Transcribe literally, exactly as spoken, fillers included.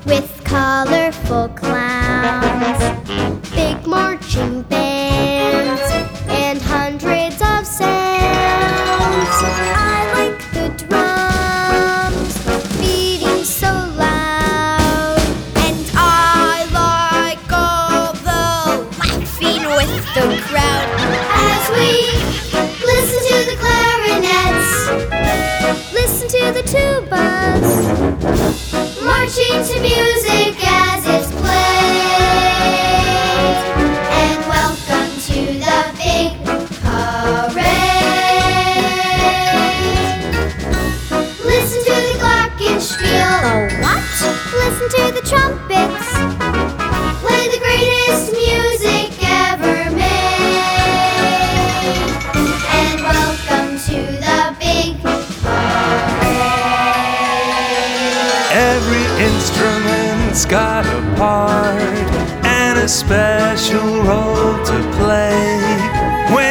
with colorful clowns, big marching bands, and hundreds of sounds. I like the drums beating so loud, and I like all the laughing with the crowd. As we listen to the clarinets, listen to the tubas, marching to music as it's played. And welcome to the big parade. Listen to the glockenspiel. The what? Listen to the trumpets. Play the greatest music ever made. And welcome to the big parade. Every instrument's got a part and a special role to play. When